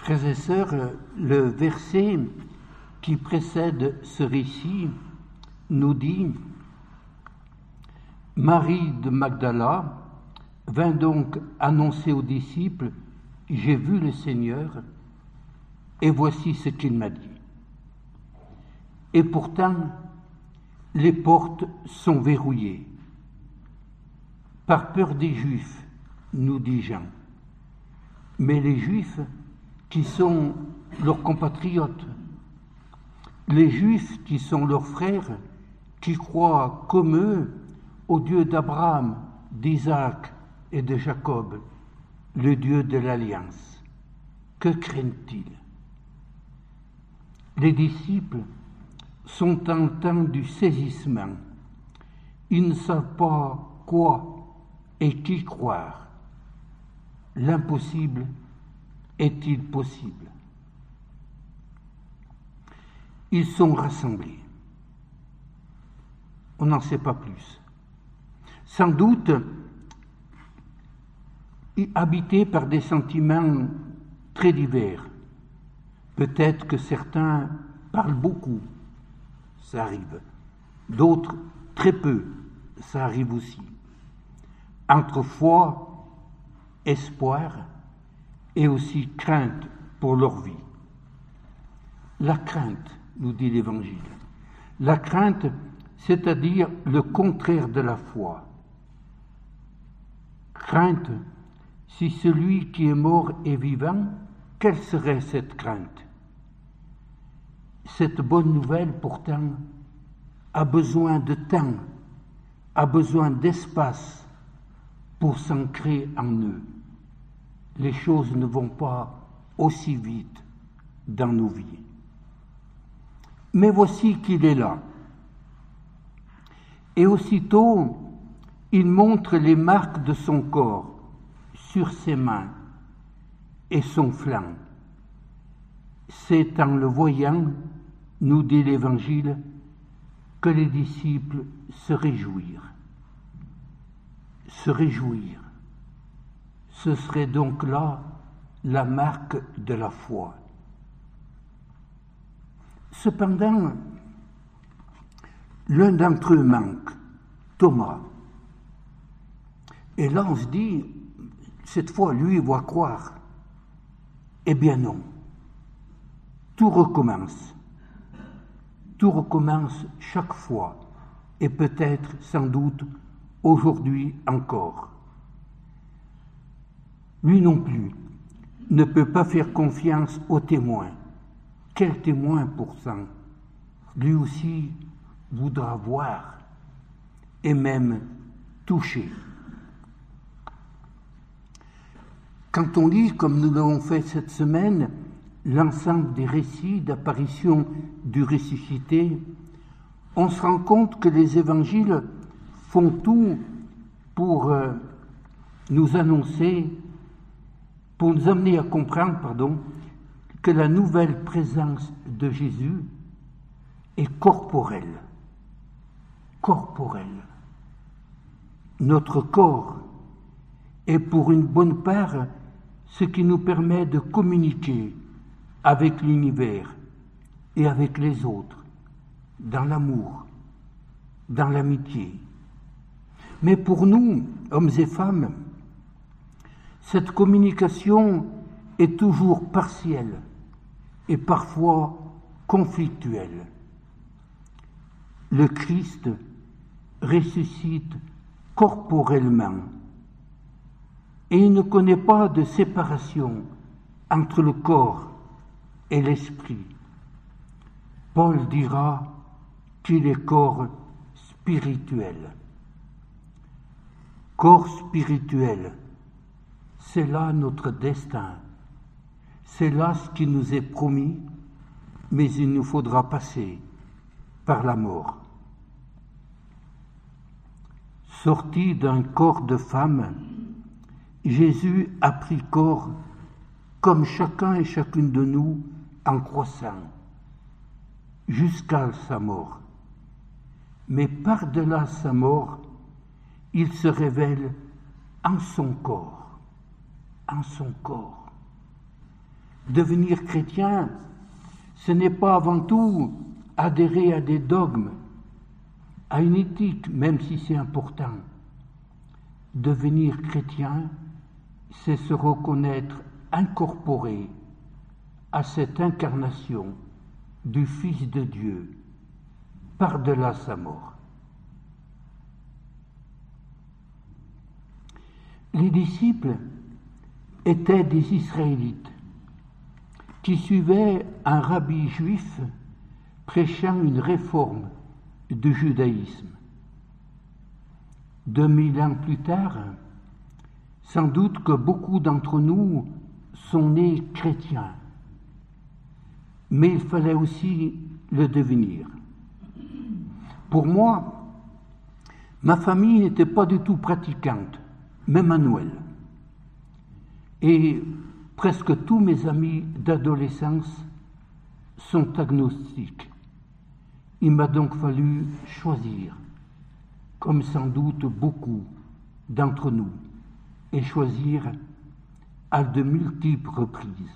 Frères et sœurs, le verset qui précède ce récit nous dit « Marie de Magdala vint donc annoncer aux disciples « J'ai vu le Seigneur et voici ce qu'il m'a dit. » Et pourtant, les portes sont verrouillées. Par peur des Juifs, nous dit Jean. Mais les Juifs qui sont leurs compatriotes, les Juifs qui sont leurs frères, qui croient comme eux au Dieu d'Abraham, d'Isaac et de Jacob, le Dieu de l'Alliance. Que craignent-ils? Les disciples sont en temps du saisissement. Ils ne savent pas quoi et qui croire. L'impossible est-il possible? Ils sont rassemblés. On n'en sait pas plus. Sans doute habités par des sentiments très divers. Peut-être que certains parlent beaucoup, ça arrive. D'autres, très peu, ça arrive aussi. Entre foi, espoir et aussi crainte pour leur vie. La crainte, nous dit l'Évangile. La crainte, c'est-à-dire le contraire de la foi. Crainte, si celui qui est mort est vivant, quelle serait cette crainte? Cette bonne nouvelle, pourtant, a besoin de temps, a besoin d'espace pour s'ancrer en eux. Les choses ne vont pas aussi vite dans nos vies. Mais voici qu'il est là. Et aussitôt, il montre les marques de son corps sur ses mains et son flanc. C'est en le voyant, nous dit l'Évangile, que les disciples se réjouirent. Se réjouir. Ce serait donc là la marque de la foi. Cependant, l'un d'entre eux manque, Thomas. Et là, on se dit, cette fois, lui, il va croire. Eh bien non. Tout recommence. Tout recommence chaque fois, et peut-être, sans doute, aujourd'hui encore. Lui non plus ne peut pas faire confiance aux témoins. Quel témoin pourtant? Lui aussi voudra voir et même toucher. Quand on lit, comme nous l'avons fait cette semaine, l'ensemble des récits d'apparition du ressuscité, on se rend compte que les évangiles font tout pour nous annoncer, pour nous amener à comprendre, que la nouvelle présence de Jésus est corporelle. Corporelle. Notre corps est pour une bonne part ce qui nous permet de communiquer avec l'univers et avec les autres, dans l'amour, dans l'amitié. Mais pour nous, hommes et femmes, cette communication est toujours partielle et parfois conflictuelle. Le Christ ressuscite corporellement et il ne connaît pas de séparation entre le corps et l'esprit. Paul dira qu'il est corps spirituel. Corps spirituel, c'est là notre destin. C'est là ce qui nous est promis, mais il nous faudra passer par la mort. Sorti d'un corps de femme, Jésus a pris corps comme chacun et chacune de nous en croissant, jusqu'à sa mort. Mais par-delà sa mort, il se révèle en son corps, en son corps. Devenir chrétien, ce n'est pas avant tout adhérer à des dogmes, à une éthique, même si c'est important. Devenir chrétien, c'est se reconnaître incorporé à cette incarnation du Fils de Dieu, par-delà sa mort. Les disciples étaient des Israélites qui suivaient un rabbi juif prêchant une réforme du judaïsme. 2000 ans plus tard, sans doute que beaucoup d'entre nous sont nés chrétiens, mais il fallait aussi le devenir. Pour moi, ma famille n'était pas du tout pratiquante, même à Noël. Et presque tous mes amis d'adolescence sont agnostiques. Il m'a donc fallu choisir, comme sans doute beaucoup d'entre nous, et choisir à de multiples reprises.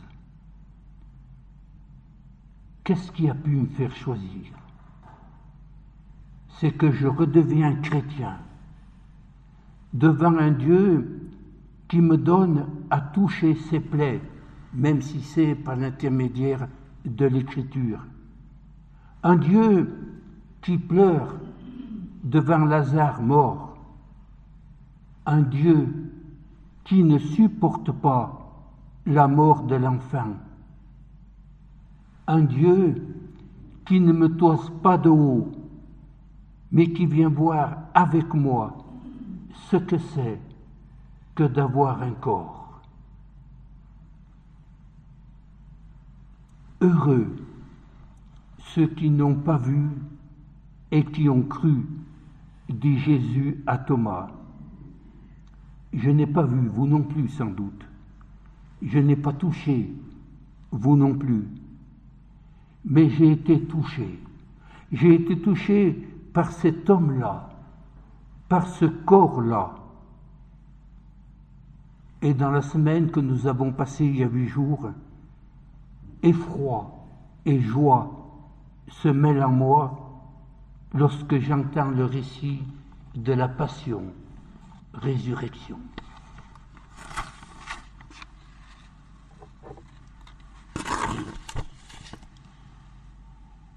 Qu'est-ce qui a pu me faire choisir? C'est que je redeviens chrétien devant un Dieu qui me donne à toucher ses plaies, même si c'est par l'intermédiaire de l'Écriture. Un Dieu qui pleure devant Lazare mort. Un Dieu qui ne supporte pas la mort de l'enfant. Un Dieu qui ne me toise pas de haut, mais qui vient voir avec moi ce que c'est que d'avoir un corps. Heureux ceux qui n'ont pas vu et qui ont cru, dit Jésus à Thomas. Je n'ai pas vu, vous non plus sans doute. Je n'ai pas touché, vous non plus. Mais j'ai été touché. J'ai été touché par cet homme-là, par ce corps-là. Et dans la semaine que nous avons passée il y a 8 jours, effroi et joie se mêlent en moi lorsque j'entends le récit de la passion, résurrection.